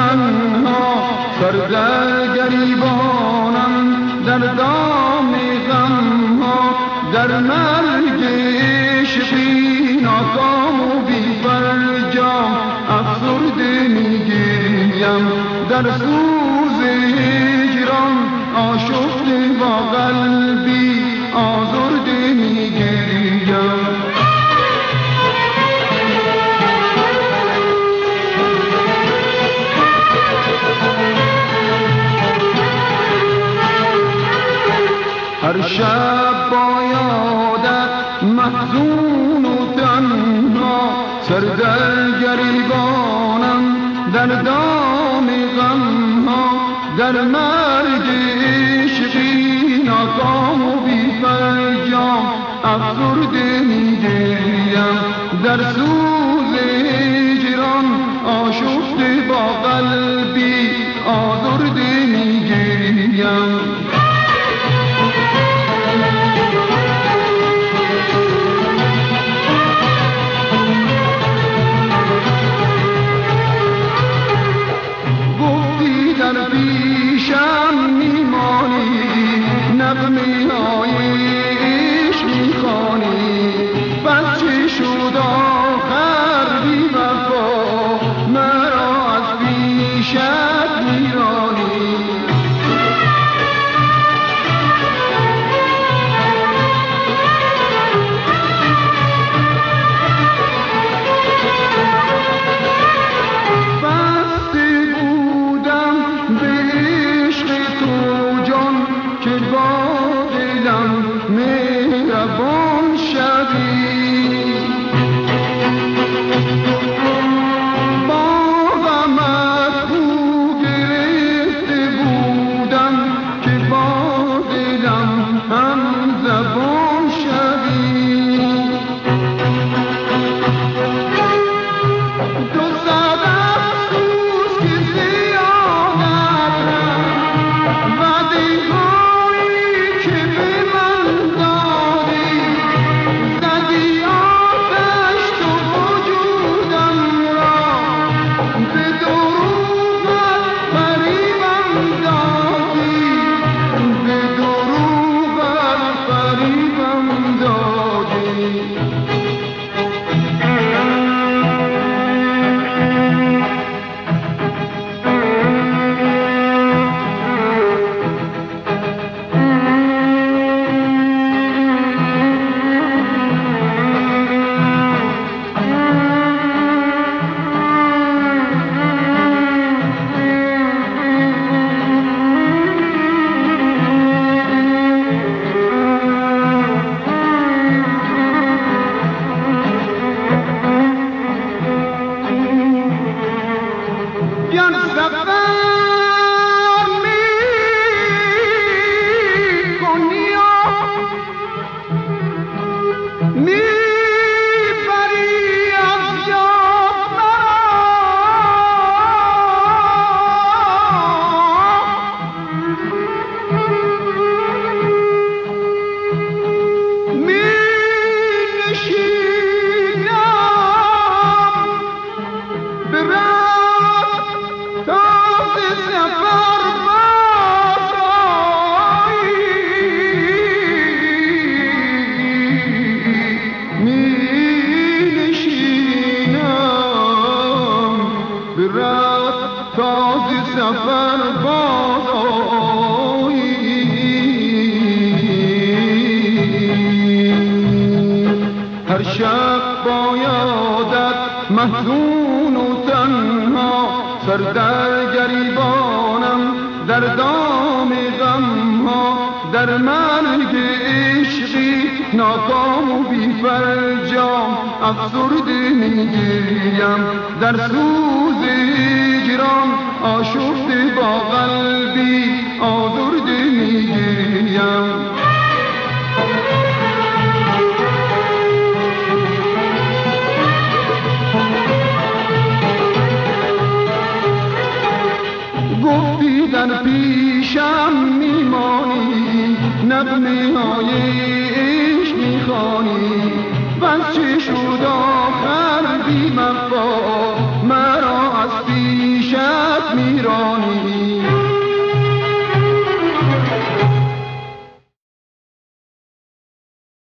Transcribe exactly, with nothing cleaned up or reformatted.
تنها سر در گریبانم در دام غم ها در مرگ عشقی ناکام و بی فرجام افسرده میگریم در سوز هجران آشفته با قلبی آزرده میگریم هر شب با یادت محزون و تنها سر در گریبانم در دام غم ها در مرگ عشقی ناکام و بی فرجام افسرده میگریم در سوز هجران آشفته با قلبی آزرده میگریم پیشم میمانی نغمه های عشق میخوانی بس چه شد آخر بی وفا مرا از پیشت میرانی مهربان شدی با غمت خو گرفته بودم که با دلم هم زبان شدی تو صد افسوس که زیادت رفت وعده سفر بازایی هر شب با یادت محزون و تنها سر در گریبانم در دام غم ها در مرگ عشقی ناکام و بی فرجام افسرده میگریم در سوز هجران آشفته با قلبی آزرده میگریم گفتی در پیشم میمانی نغمه های عشق میخوانی بس چه